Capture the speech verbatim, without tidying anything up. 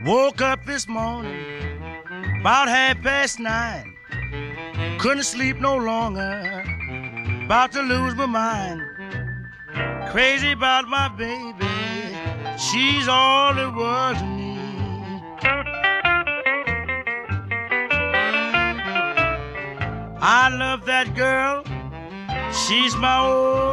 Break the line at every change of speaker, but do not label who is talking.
Woke up this morning about half past nine. Couldn't sleep no longer, about to lose my mind. Crazy about my baby, she's all there was to me. I love that girl, she's my old